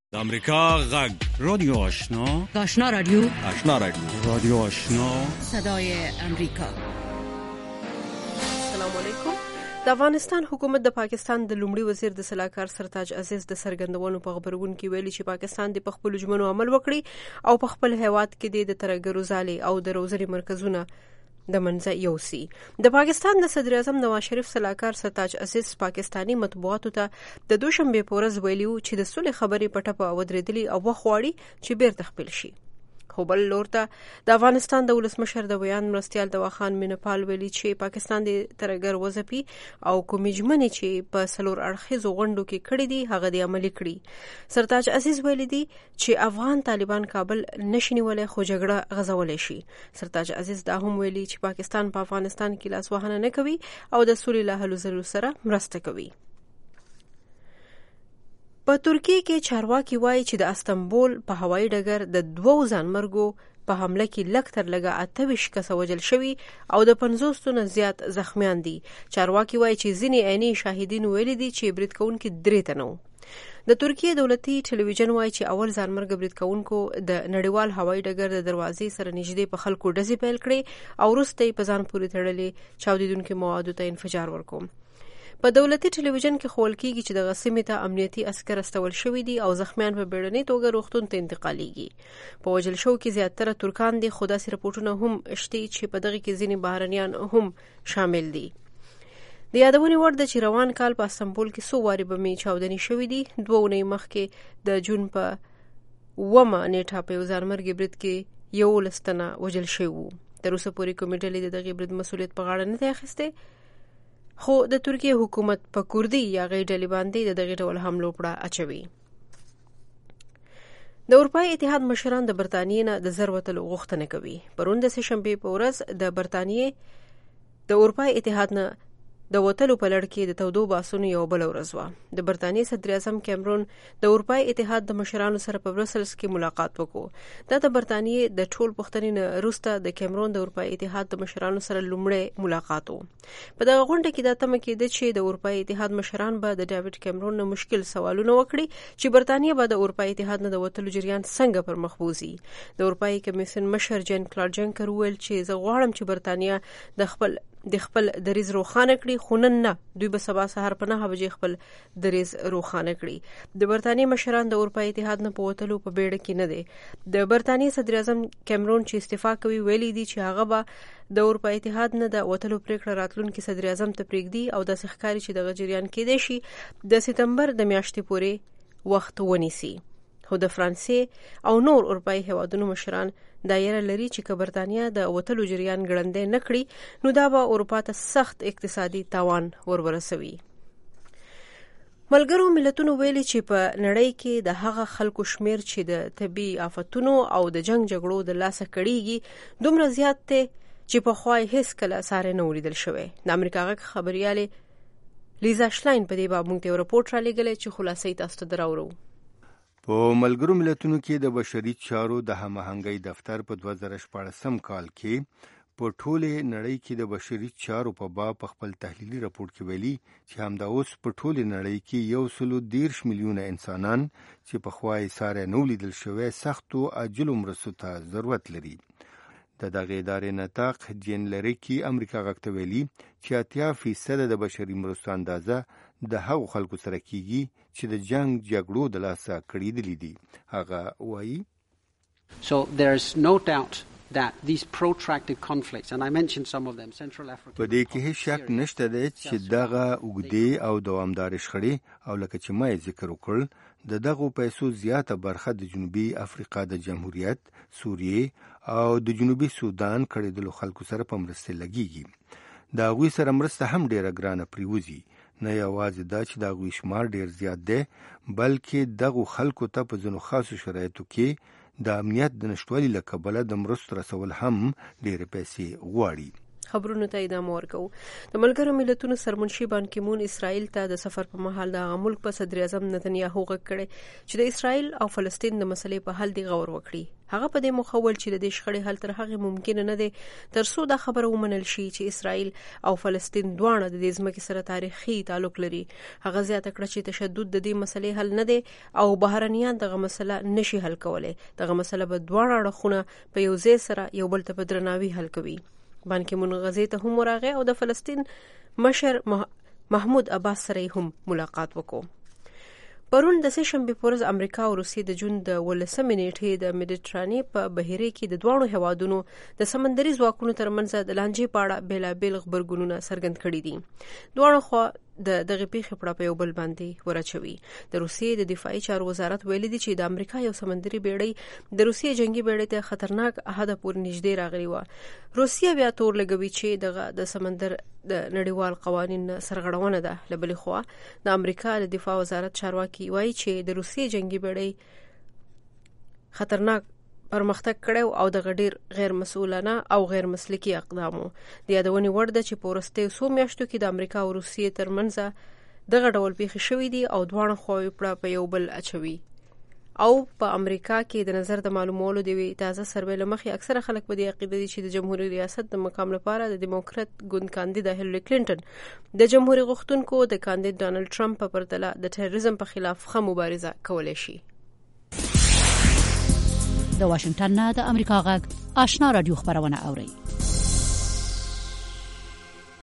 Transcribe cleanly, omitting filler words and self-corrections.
د امریکا غږ رادیو آشنا آشنا رادیو رادیو آشنا صدای امریکا. السلام علیکم. د افغانستان حکومت د پاکستان د لومړي وزیر د سلاکار سرتاج عزیز د سرګندونو په خبرګون کې ویلي چې پاکستان د خپل ژمنو عمل وکړي او په خپل هیواد کې د ترګرو ځالې او د روزنې مرکزونه د منځه یوسي. د پاکستان د صدر اعظم نواز شریف سلاکار سرتاج عزیز پاکستانی مطبوعاتو ته د دوشنبه په ورځ ویلي چې د صلح خبرې په ټپه ودرېدلې او وخواړي چې بیرته خپل شي. خو بل لور ته د افغانستان د ولسمشر د بیان مرستیال دواخان مینپال ویلي چې پاکستان د ترګر وظیفي او کومې ژمنې چې په څلور اړخیزو غونډو کې کړې دي هغه د عملي کړي. سرتاج عزیز ویلي دي چې افغان طالبان کابل نشي نیولای خو جګړه غځولی شي. سرتاج عزیز دا هم ویلي چې پاکستان په افغانستان کې لاسوهنه نه کوي او د سولې له هلو ځلو سره مرسته کوي. په ترکیه کې چارواکي وایي چې د استنبول په هوایي ډګر د 2 ځانمرګو په حمله کې لږ تر لږه 28 کسه وژل شوي او د 50 نه زیات زخمیان دي. چارواکي وایي چې ځینې عیني شاهدین ویلي دي چې برید کوونکي 3 تنه وو. د ترکیه دولتي ټلویزیون وایي چې اول ځانمرګ برید کوونکو د نړیوال هوایي ډګر د دروازې سره نږدې په خلکو ډزې پیل کړې او وروسته یې په ځان پورې تړلې چاودیدونکو موادو ته انفجار ورکوم. په دولتي ټلویزیون کې ښوول کېږي چې دغه سیمې ته امنیتي عسکر استول شوي دي او زخمیان په بیړنۍ توګه روغتون ته انتقالیږي. په وژل شوو کې زیاتره ترکان دي خو داسې رپورټونه هم شته چې په دغه کې ځینې بهرنیان هم شامل دي. د یادونې وړ ده چې روان کال په استنبول کې څو وارې بمې چاودنې شوي دي. 2 اونۍ مخکې د جون په 9 نیټه په یو ځانمرګي برید کې 11 تنه وژل شوي وو. تر اوسه پورې کومې ډلې د دغه برید مسؤلیت په غاړه نه دی اخیستی خو د ترکیه حکومت په کوردي یا غیر ډلې باندې د دغه ډول حملو پړه اچوي. د اروپای اتحاد مشران د برتانیې نه د زر وتلو غوښتنه کوي. پرون د سهشنبې په ورځ د برتانیې د اروپای اتحاد نه د وتلو په لړ کې د تودو باسونو یو بل ورځ وه. د برتانیې صدر اعظم کیمرون د اروپای اتحاد د مشرانو سره په برسلز کې ملاقات وکړو. دا د برتانیې د ټول پوښتنې نه وروسته د کیمرون د اروپای اتحاد د مشرانو سره لومړی ملاقات و. په دغه غونډه کې دا تمه کېده چې د اروپای اتحاد مشران به د ډیوډ کیمرون نه مشکل سوالونه وکړي چې برتانیې به د اروپای اتحاد نه د وتلو جریان څنګه پر مخ بوځي. د اروپای کمیسیون مشر جان کلاډ جنکر وویل چې زه غواړم چې برتانیه د خپل دریځ روښانه کړي خو نن نه، دوی به سبا سهار په 9 بجې خپل دریځ روښانه کړي. د برتانیې مشران د اروپای اتحاد نه په وتلو په بیړه کې نه دي. د برتانیې صدر اعظم کیمرون چې استعفا کوي ویلي دي چې هغه به د اروپای اتحاد نه د وتلو پریکړه راتلونکي صدر اعظم ته پرېږدي او داسې ښکاري چې دغه جریان کېدای شي د سپتمبر د میاشتې پورې وخت ونیسي. خو د فرانسې او نور اروپایي هیوادونو مشران دا یره لري چې که برتانیه د وتلو جریان ګړندی نه کړي نو دا به اروپا ته سخت اقتصادي تاوان ورسوي. ملګرو ملتونو ویلي چې په نړۍ کې د هغه خلکو شمیر چې د طبي آفتونو او د جګړو د لاسه کړيږي دومره زیات دی چې په خوای هیڅ کله ساره نه ولیدل شوی. د امریکا غږ خبرياله لیزا شلاین په دې باب موږ ته رپورټ را لېږلی چې خلاصې تاسو ته دراوړو. په ملګرو ملتونو کې د بشري چارو د هماهنګۍ دفتر په 2014 کال کې په ټوله نړۍ کې د بشري چارو په باب خپل تحلیلي رپورت کې ویلي چې همدا اوس په ټوله نړۍ کې 130 میلیونه انسانان چې په خوای ساره نو لیدل شوی سختو عاجلو مرستو ته ضرورت لري. د دغه ادارې نطاق جین لري کې امریکا غږ ته ویلي چې 80% د بشري مرستو اندازه د هغو خلکو سره کیږي چې د جګړو د لاسه کړیدلې دي. هغه وایي So there's no doubt that these protracted conflicts, and I mentioned some of them, Central Africa. په دې کې هیڅ شک نشته دی چې دغه اوږدې او دوامدار شخړې او لکه چې ما ذکر وکړ د دغو پیسو زیاته برخه د جنوبي افریقا د جمهوریت، سوریې او د جنوبي سودان کړیدلو خلکو سره په مرسته لګیږي. د هغوی سره مرسته هم ډیره ګرانه پریوزي. نه یوازې دا چې د هغوی شمار ډیر زیات دی بلکې دغو خلکو ته په ځینو خاصو شرایطو کې د امنیت د نشټوالي له کبله د مرستو رسول هم ډیره پیسې غواړي. خبرونو ته ادامه ورکوو. د ملګرو ملتونو سرمنشي بان کی مون اسرائیل ته د سفر په مهال د ملک په صدر اعظم نتنیاهو غږ کړي چې د اسرائیل او فلسطین د مسلې په حل دی غور وکړي. هغه په دې مخول چې د دې شخړې حل تر هغه ممکن نه دی تر څو دا خبره ومنل شي چې اسرائیل او فلسطین دواړه د دې ځمکې سره تاریخي تعلق لري. هغه زیاته کړه چې تشدد د دې مسلې حل نه دی او بهرنیان دغه مسله نشي حل کولای. دغه مسله به دواړه اړخونه په یو ځای سره یو بل ته په درناوي حل کوي. بان کی مون غزې ته هم راغی او د فلسطین مشر محمود عباس سره هم ملاقات وکړو. پرون د سهشنبه په ورځ امریکا او روسیې د جون د 18 نیټې د میډیټرانې په بهیره کې د دوه هوادونو د سمندري ځواکونو ترمنځ د لانجې په اړه بیلابیل خبرګونونه څرګند کړي دي. دوه خو دغه پیښې په یو بل باندې ورچوي. د روسیې د دفاعي چارو وزارت ویلي دی چې د امریکا یو سمندري بیړۍ د روسیې جنگي بیړۍ ته خطرناک احد پورې نږدې راغلی و. روسیه بیا تور لګوي چې دغه د سمندر د نړیوال قوانین سرغړونه ده. لبل خو د امریکا د دفاع وزارت چارواکي وایي چې د روسیې جنگي بیړۍ خطرناک پرمختګ کړو او د غډیر غیر مسؤلانه او غیر مسلکي اقدامو. د یادونې وړ ده چې په ورستیو څو میاشتو کې د امریکا او روسیې ترمنځ دغه ډول پیښې شوې دي او دواړه خواوې په یو بل اچوي. او په امریکا کې د نظر د معلومولو دی تازه سروې لمخې اکثره خلک په دې عقیده دي چې د جمهوریت ریاست د مقام لپاره د دیموکرات ګوند کاندید هیلری کلینټن د جمهوریت غوښتونکو د کاندید ډانلډ ټرمپ په پرتله د ټیرریزم په خلاف ښه مبارزه کولای شي. د واشنگټن نه د امریکا غږ آشنا رادیو خبرونه اوري.